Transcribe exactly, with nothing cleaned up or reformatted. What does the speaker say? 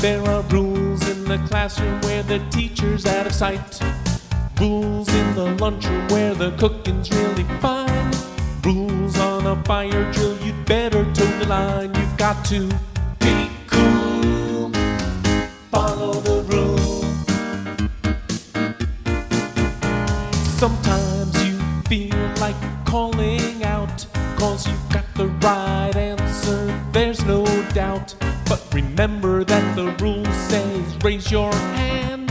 There are rules in the classroom where the teacher's out of sight. Rules in the lunchroom where the cooking's really fine. Rules on a fire drill, you'd better toe the line. You've got to be cool, follow the rules. Sometimes you feel like calling out, 'cause you got the right answer, there's no doubt. But remember that the rule says raise your hand